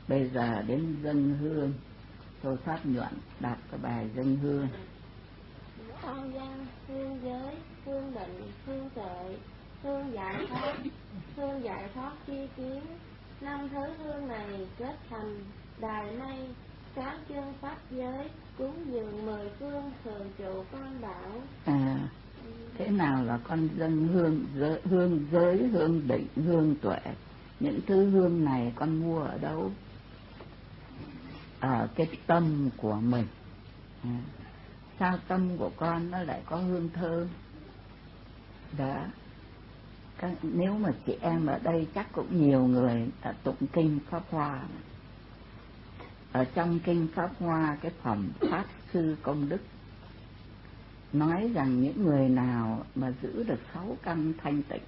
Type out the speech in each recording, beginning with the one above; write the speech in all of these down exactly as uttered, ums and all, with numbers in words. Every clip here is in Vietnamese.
Bây giờ đến dâng hương. Tôi Pháp Nhuận đọc cái bài dâng hương. Con văn, hương giới, hương định, hương tuệ, hương giải thoát, hương giải thoát chi kiến. Năm thứ hương này kết thành đài mây, sáu chương pháp giới, cúng dường mười phương thường trụ con đạo. À, thế nào là con dâng hương? Giới, hương giới, hương định, hương tuệ. Những thứ hương này con mua ở đâu? Ở cái tâm của mình. À, sao tâm của con nó lại có hương thơm? Đó. Các, nếu mà chị em ở đây chắc cũng nhiều người đã tụng kinh Pháp Hoa. Ở trong kinh Pháp Hoa, cái phẩm Pháp Sư Công Đức nói rằng những người nào mà giữ được sáu căn thanh tịnh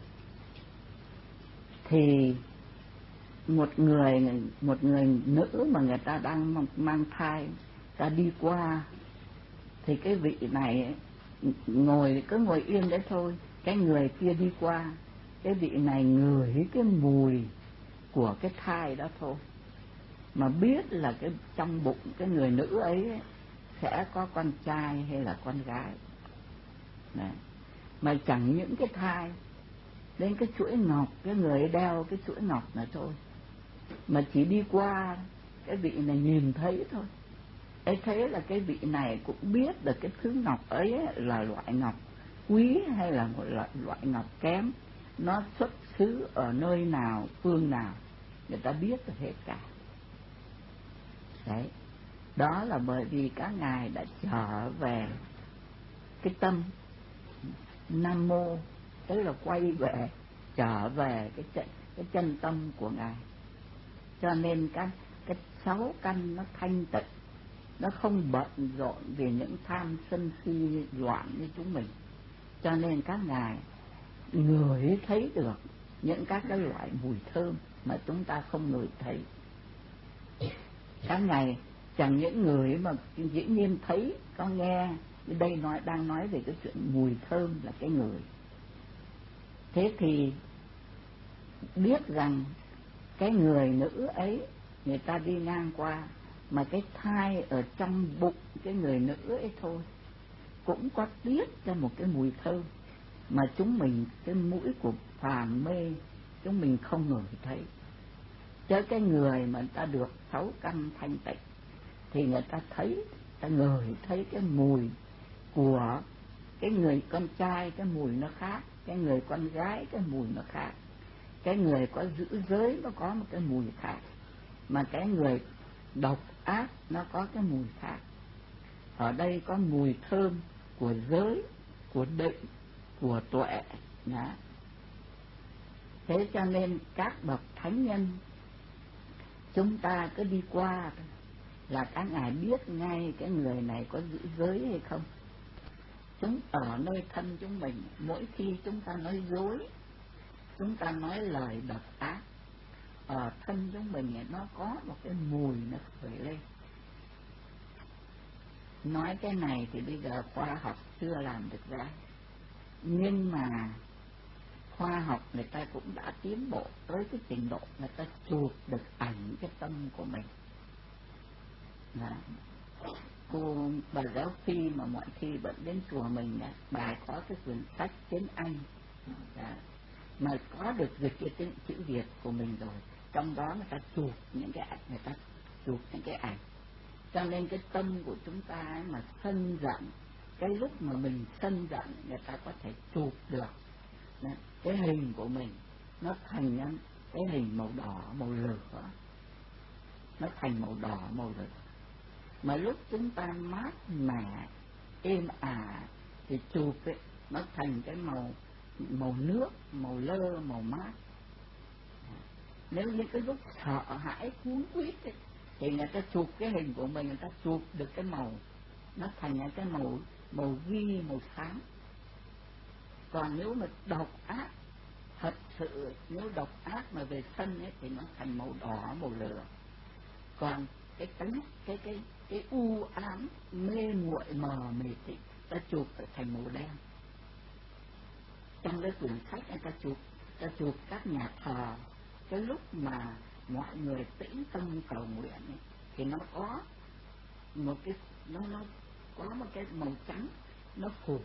thì một người một người nữ mà người ta đang mang thai, ta đi qua thì cái vị này ngồi cứ ngồi yên đấy thôi, cái người kia đi qua, cái vị này ngửi cái mùi của cái thai đó thôi mà biết là cái trong bụng cái người nữ ấy sẽ có con trai hay là con gái. Đấy. Mà chẳng những cái thai, đến cái chuỗi ngọc, cái người ấy đeo cái chuỗi ngọc này thôi, mà chỉ đi qua cái vị này nhìn thấy thôi, ấy thế là cái vị này cũng biết được cái thứ ngọc ấy là loại ngọc quý hay là một loại, loại ngọc kém, nó xuất xứ ở nơi nào, phương nào, người ta biết được hết cả. Đấy, đó là bởi vì các ngài đã trở về cái tâm Nam Mô, tức là quay về, trở về cái chân, cái chân tâm của ngài. Cho nên các cái sáu căn nó thanh tịnh, nó không bận rộn vì những tham sân si loạn như chúng mình. Cho nên các ngài ngửi thấy được những các cái loại mùi thơm mà chúng ta không ngửi thấy. Các ngài chẳng những người mà dĩ nhiên thấy, có nghe, đây nói đang nói về cái chuyện mùi thơm là cái người. Thế thì biết rằng cái người nữ ấy, người ta đi ngang qua, mà cái thai ở trong bụng cái người nữ ấy thôi cũng có tiết ra một cái mùi thơm mà chúng mình, cái mũi của phàm mê, chúng mình không ngửi thấy. Chứ cái người mà ta được sáu căn thanh tịnh thì người ta thấy, ta ngửi thấy cái mùi của cái người con trai, cái mùi nó khác, cái người con gái cái mùi nó khác, cái người có giữ giới nó có một cái mùi khác, mà cái người độc ác nó có cái mùi khác. Ở đây có mùi thơm của giới, của định, của tuệ. Đó. Thế cho nên các bậc thánh nhân chúng ta cứ đi qua là các ngài biết ngay cái người này có giữ giới hay không. Chúng ở nơi thân chúng mình, mỗi khi chúng ta nói dối, chúng ta nói lời độc ác, ở thân chúng mình nó có một cái mùi nó khởi lên. Nói cái này thì bây giờ khoa học chưa làm được ra, nhưng mà khoa học người ta cũng đã tiến bộ tới cái trình độ người ta chụp được ảnh cái tâm của mình. Đó. Cô bà giáo phi mà mọi khi vẫn đến chùa mình, bà có cái quyển sách tiếng Anh. Đó. Mà có được dịch cái tiếng chữ Việt của mình rồi, trong đó người ta chụp những cái ảnh, người ta chụp những cái ảnh. Cho nên cái tâm của chúng ta mà sân giận, cái lúc mà mình sân giận người ta có thể chụp được cái hình của mình, nó thành cái hình màu đỏ, màu lửa, nó thành màu đỏ, màu lửa. Mà lúc chúng ta mát mẻ, êm ả thì chụp ấy, nó thành cái màu màu nước, màu lơ, màu mát. Nếu như cái lúc sợ hãi cuốn quýt ấy, thì người ta chụp cái hình của mình, người ta chụp được cái màu, nó thành cái màu màu ghi, màu sáng. Còn nếu mà độc ác, thật sự nếu độc ác mà về sân ấy, thì nó thành màu đỏ, màu lửa. Còn cái tánh, cái cái cái u ám, mê muội mờ mịt thì ta chụp thành màu đen. Trong cái quyển sách người ta chụp, ta chụp các nhà thờ, cái lúc mà mọi người tĩnh tâm cầu nguyện ấy, thì nó có một cái nó nó có một cái màu trắng nó phủ.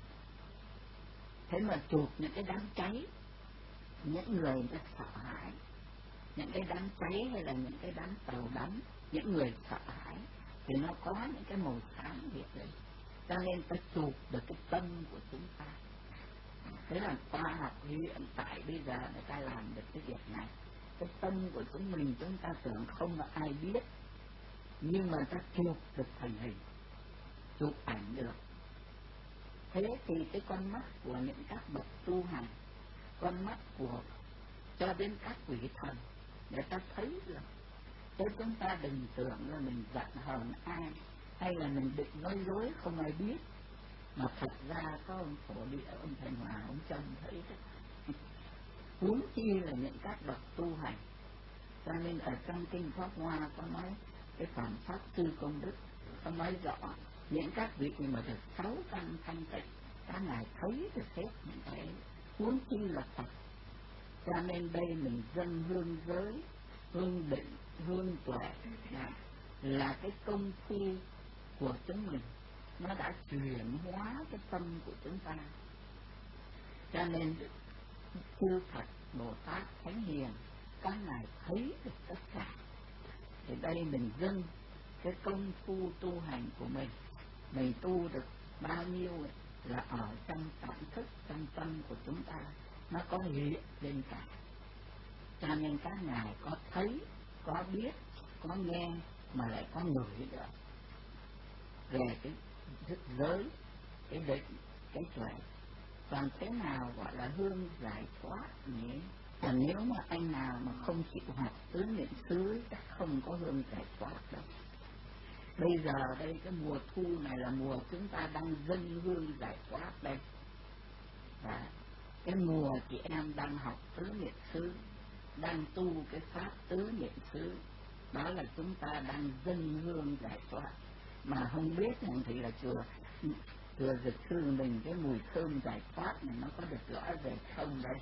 Thế mà chụp những cái đám cháy, những người đã sợ hãi, những cái đám cháy hay là những cái đám tàu đắm, những người sợ hãi thì nó có những cái màu sáng hiện lên, cho nên ta chụp được cái tâm của chúng ta. Thế là khoa học hiện tại bây giờ người ta làm được cái việc này. Cái tâm của chúng mình chúng ta tưởng không có ai biết, nhưng mà ta chụp được thành hình, chụp ảnh được. Thế thì cái con mắt của những các bậc tu hành, con mắt của cho đến các quỷ thần, người ta thấy được. Thế chúng ta đừng tưởng là mình giận hờn ai, hay là mình định nói dối không ai biết, mà thật ra có ông Phổ Địa, ông Thành Hòa, ông Trần thấy đấy. Huống chi là những các bậc tu hành. Cho nên ở trong kinh Pháp Hoa có nói cái Phạm Pháp Sư Công Đức, có nói rõ những các vị mà được sáu căn thanh tịnh, các ngài thấy được hết những cái, huống chi là Phật. Cho nên đây mình dâng hương giới, hương định, hương tuệ là, là cái công phu của chúng mình, nó đã chuyển hóa cái tâm của chúng ta. Cho nên chư Phật, Bồ Tát, Thánh Hiền, các ngài thấy được tất cả. Thì đây mình dâng cái công phu tu hành của mình, mình tu được bao nhiêu ấy, là ở trong cảm thức, trong tâm của chúng ta, nó có hiện lên cả. Cho nên các ngài có thấy, có biết, có nghe, mà lại có ngửi được về cái giới, cái định, cái tuệ. Còn thế nào gọi là hương giải thoát nhỉ? Và nếu mà anh nào mà không chịu học tứ niệm xứ chắc không có hương giải thoát đâu. Bây giờ đây cái mùa thu này là mùa chúng ta đang dâng hương giải thoát đây. Và cái mùa chị em đang học tứ niệm xứ, đang tu cái pháp tứ niệm xứ, đó là chúng ta đang dâng hương giải thoát. Mà không biết rằng thì là chùa chùa Dược Sư mình cái mùi thơm giải thoát này nó có được rõ về không đây.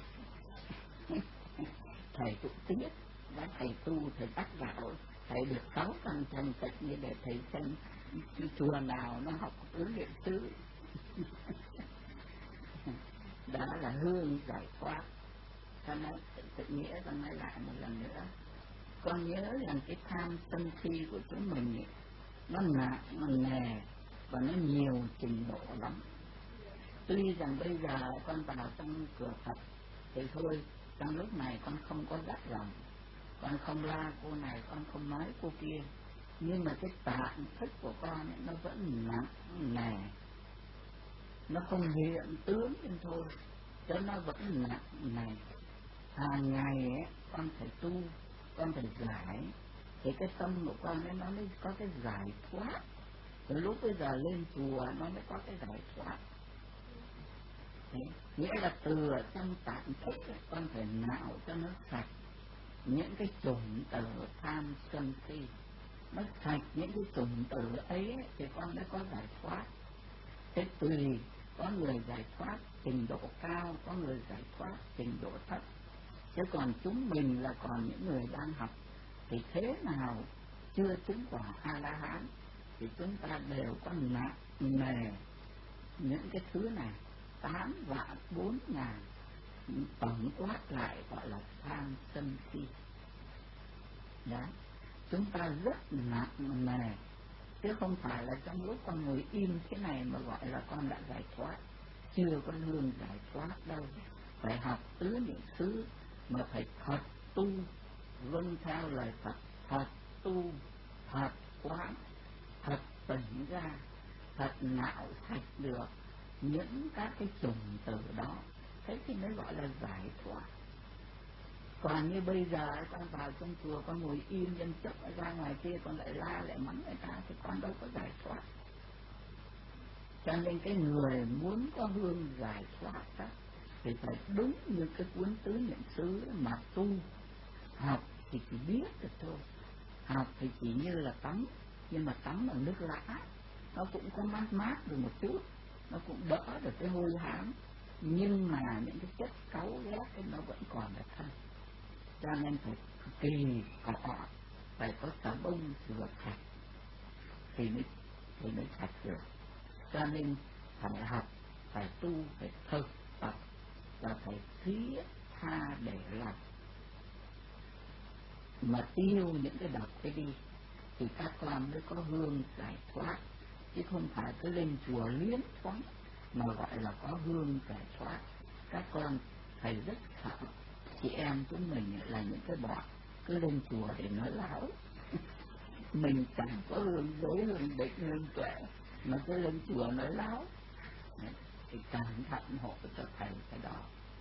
Thầy cũng tiếc, đã thầy tu thầy bắt gạo, thầy được sáu căn thanh tịnh như để thầy xem chùa nào nó học tứ niệm xứ. Đó là hương giải thoát. Cho nên tự nghĩa con nói lại một lần nữa, con nhớ rằng cái tham sân si của chúng mình ấy, nó nặng, nó nề và nó nhiều trình độ lắm. Tuy rằng bây giờ con vào trong cửa Phật thì thôi, trong lúc này con không có gắt lòng, con không la cô này, con không nói cô kia, nhưng mà cái tạng thức của con ấy, nó vẫn nặng nề, nó không hiện tướng lên thôi, cho nó vẫn nặng nề. Hàng ngày ấy, con phải tu, con phải giải, thì cái tâm của con ấy nó mới có cái giải thoát. Từ lúc bây giờ lên chùa nó mới có cái giải thoát. Thế, nghĩa là từ ở trong tạng thức con phải nạo cho nó sạch những cái chủng tử tham sân si. Nó sạch những cái chủng tử ấy thì con mới có giải thoát. Thế tùy, có người giải thoát trình độ cao, có người giải thoát trình độ thấp. Chứ còn chúng mình là còn những người đang học, thì thế nào chưa chứng quả A-la-hán thì chúng ta đều có nặng nề những cái thứ này, tám vạn bốn ngàn tổng quát lại gọi là tham sân si. Đó, chúng ta rất nặng nề, chứ không phải là trong lúc con ngồi im thế này mà gọi là con đã giải thoát. Chưa có hương giải thoát đâu. Phải học tứ niệm xứ mà phải thật tu, vâng theo lời Phật, thật tu, thật quán, thật tỉnh ra, thật nạo sạch được những các cái chủng tử đó, thế thì mới gọi là giải thoát. Còn như bây giờ con vào trong chùa con ngồi im nhân chốc ra ngoài kia con lại la lại mắng người ta thì con đâu có giải thoát. Cho nên cái người muốn có hương giải thoát đó, thì phải đúng như cái cuốn tứ niệm xứ mà tu. Học thì chỉ biết được thôi, học thì chỉ như là tắm, nhưng mà tắm bằng nước lã nó cũng có mát mát được một chút, nó cũng đỡ được cái hôi hám, nhưng mà những cái chất cáu ghét nó vẫn còn ở thân. Cho nên phải kỳ cỏ, phải có xà bông rửa sạch thì mới thì mới sạch được. Cho nên phải học, phải tu, phải thực tập và phải thiết tha để làm, mà tiêu những cái độc cái đi thì các con mới có hương giải thoát, chứ không phải cứ lên chùa liếng thoáng mà gọi là có hương giải thoát. Các con thầy rất sợ chị em chúng mình là những cái bọn cứ lên chùa để nói láo. Mình chẳng có hương giới, hương định, hương tuệ mà cứ lên chùa nói láo. Thì cẩn thận hộ cho thầy cái đó.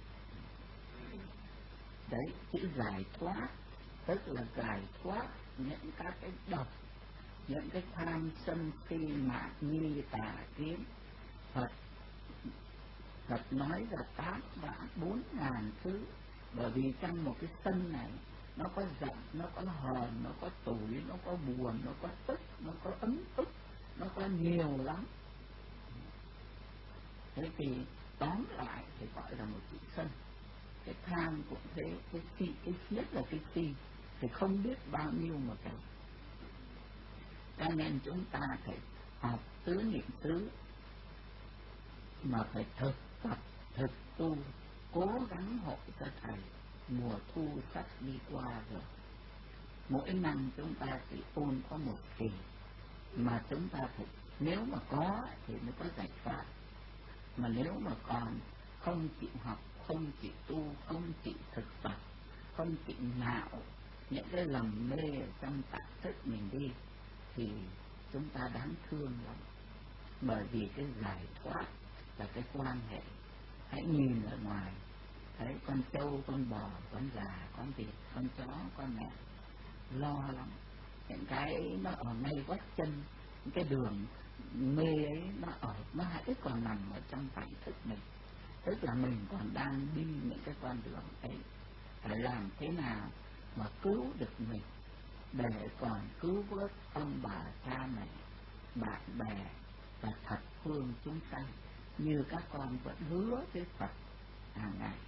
Đấy, chữ giải thoát tức là giải thoát những các cái độc, những cái tham sân si mạn nghi tà kiến. Phật Phật nói là tám vạn bốn ngàn thứ, bởi vì trong một cái sân này nó có giận, nó có hờn, nó có tủi, nó có buồn, nó có tức, nó có ấm ức, nó có nhiều lắm. Thế thì tóm lại thì gọi là một chữ sân. Cái tham cũng thế, cái si, cái nhất là cái si thì không biết bao nhiêu mà kể. Cho nên chúng ta phải học tứ niệm xứ mà phải thực tập, thực tu, cố gắng hộ cho thầy. Mùa thu sắp đi qua rồi, mỗi năm chúng ta chỉ ôn có một kỳ, mà chúng ta phải, nếu mà có thì mới có giải thoát, mà nếu mà còn không chịu học, không chịu tu, không chịu thực tập, không chịu nạo những cái lầm mê trong tạng thức mình đi thì chúng ta đáng thương lắm. Bởi vì cái giải thoát là cái quan hệ. Hãy nhìn ở ngoài, thấy con trâu, con bò, con gà, con vịt, con chó, con mèo, lo lắm. Những cái nó ở ngay gót chân, những cái đường mê ấy nó ở, nó hãy còn nằm ở trong tạng thức mình. Tức là mình còn đang đi những cái con đường ấy. Phải làm thế nào mà cứu được mình, để còn cứu vớt ông bà cha mẹ, bạn bè và thập phương chúng sanh, như các con vẫn hứa với Phật hàng ngày.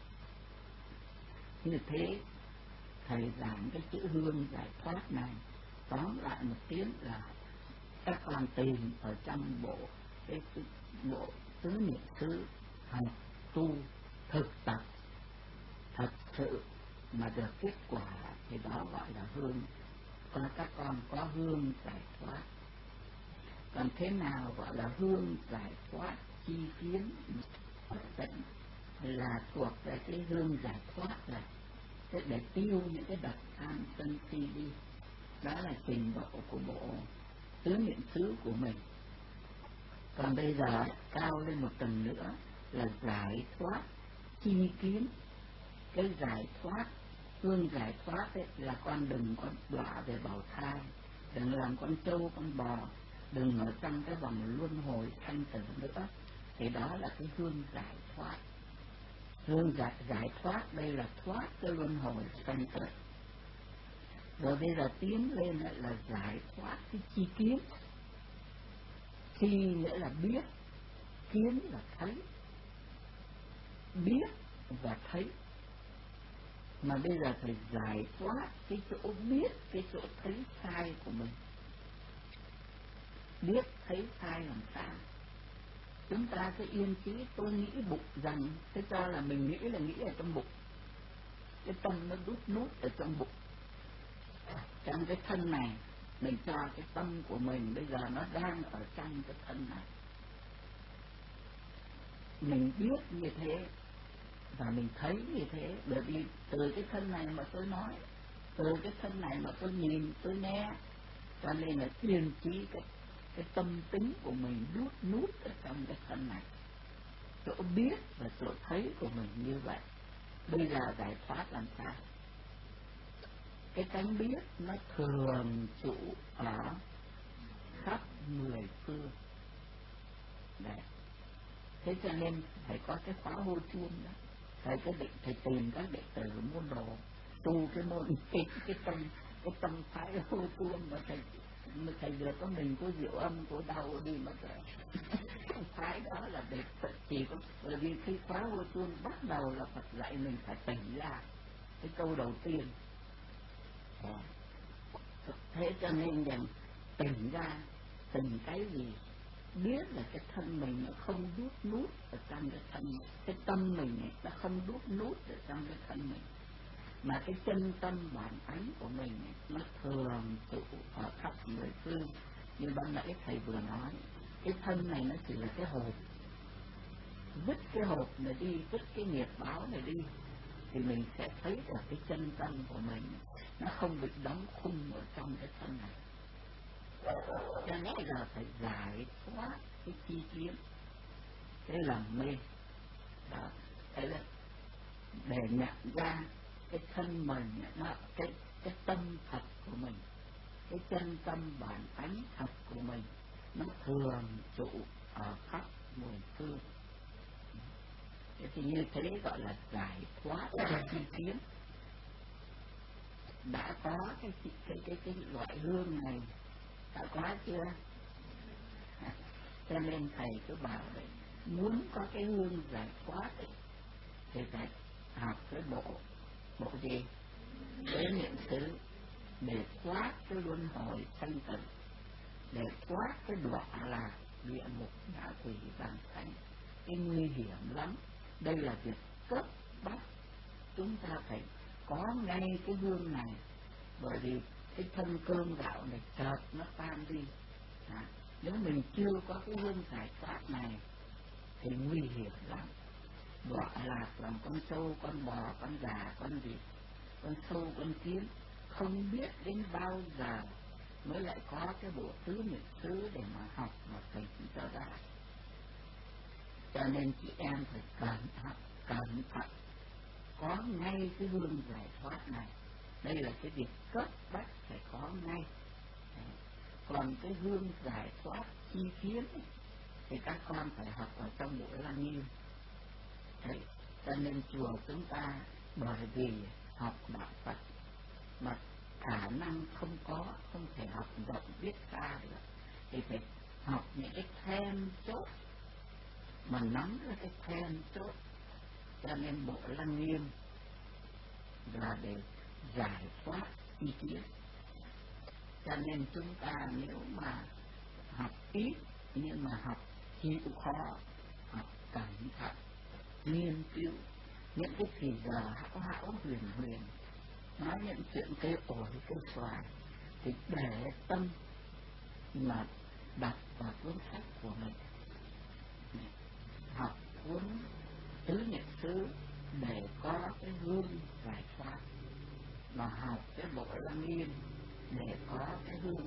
Như thế thầy giảng cái chữ hương giải thoát này tóm lại một tiếng là các con tìm ở trong bộ cái, cái bộ tứ niệm xứ, học tu thực tập thật sự mà được kết quả thì đó gọi là hương. Còn các con có hương giải thoát. Còn thế nào gọi là hương giải thoát chi kiến tịnh là thuộc về cái hương giải thoát này, thế để tiêu những cái độc tham sân si đi. Đó là trình độ của bộ tứ niệm xứ của mình. Còn bây giờ cao lên một tầng nữa là giải thoát chi kiến. Cái giải thoát, hương giải thoát ấy, là con đừng có đọa về bào thai, đừng làm con trâu con bò, đừng ở trong cái vòng luân hồi sanh tử nữa. Thì đó là cái hương giải thoát. Hương giải, giải thoát đây là thoát cái luân hồi sanh tử. Rồi bây giờ tiến lên là giải thoát cái chi kiến. Chi nghĩa là biết, kiến là thấy. Biết và thấy. Mà bây giờ phải giải thoát cái chỗ biết, cái chỗ thấy sai của mình. Biết thấy sai làm sao? Chúng ta cứ yên trí tôi nghĩ bụng rằng, thế cho là mình nghĩ là nghĩ ở trong bụng. Cái tâm nó đút nút ở trong bụng. Trong cái thân này, mình cho cái tâm của mình bây giờ nó đang ở trong cái thân này. Mình biết như thế và mình thấy như thế, bởi vì từ cái thân này mà tôi nói, từ cái thân này mà tôi nhìn, tôi nghe, cho nên là yên trí cái, cái tâm tính của mình đút nút ở trong cái thân này. Chỗ biết và chỗ thấy của mình như vậy. Bây giờ giải thoát làm sao? Cái tánh biết nó thường trụ ở khắp mười phương. Đấy. Thế cho nên phải có cái khóa hô chuông đó. Thầy có định, thầy tìm các đệ tử môn đồ tu cái môn cái cái tâm cái tâm thái hô chuông mà thầy mà thầy vừa có mình có diệu âm của đau đi mà thầy thái đó là để chỉ có, bởi vì khi khóa hô chuông bắt đầu là Phật dạy mình phải tỉnh ra. Cái câu đầu tiên thèm. Thế cho nên rằng tỉnh ra, từng cái gì biết là cái thân mình nó không đút nút ở trong cái thân mình, cái tâm mình ấy, nó không đút nút ở trong cái thân mình, mà cái chân tâm bản ánh của mình ấy, nó thường trụ ở khắp mười phương. Như ban nãy thầy vừa nói, cái thân này nó chỉ là cái hộp, vứt cái hộp này đi, vứt cái nghiệp báo này đi, thì mình sẽ thấy là cái chân tâm của mình nó không bị đóng khung ở trong cái thân này. Cho nên là phải giải thoát cái chi kiến, cái lầm mê đó. Thế là để nhận ra cái thân mình, nó, cái, cái tâm thật của mình, cái chân tâm bản ánh thật của mình, nó thường trụ ở khắp mười phương. Thế thì như thế gọi là giải thoát cái chi kiến. Đã có cái cái cái cái, cái loại hương này, đã có chưa? Cho nên thầy cứ bảo đấy, muốn có cái hương giải thoát ấy, thì phải học cái bộ bộ gì? Cái niệm xứ, để thoát cái luân hồi sanh tử, để thoát cái đọa lạc địa ngục ngạ quỷ bàn thánh. Cái nguy hiểm lắm. Đây là việc cấp bách, chúng ta phải có ngay cái hương này, bởi vì cái thân cơm gạo này chợt nó tan đi. À, nếu mình chưa có cái hương giải thoát này thì nguy hiểm lắm. Đọa lạc làm con sâu, con bò, con gà, con vịt, con sâu, con kiến, không biết đến bao giờ mới lại có cái bộ tứ niệm xứ để mà học mà thầy chỉ cho ra. Cho nên chị em phải cẩn thận, cẩn thận, có ngay cái hương giải thoát này. Đây là cái việc cấp bách phải có ngay. Còn cái hương giải thoát chi kiến thì các con phải học ở trong Bộ Lăng Nghiêm. Đấy, cho nên chùa chúng ta bởi vì học đạo Phật mà khả năng không có, không thể học rộng biết xa được, thì phải học những cái then chốt, mà nắm ra cái then chốt. Cho nên Bộ Lăng Nghiêm là để giải thoát chi kiến. Cho nên chúng ta nếu mà học ít nhưng mà học chịu khó, học cẩn thận, nghiên cứu những cái thì giờ hão hão huyền huyền, nói những chuyện cây ổi cây xoài, thì để tâm mà đặt vào cuốn sách của mình, học cuốn tứ niệm xứ để có cái hương giải thoát, mà học cái Bộ Lăng Nghiêm để có cái hương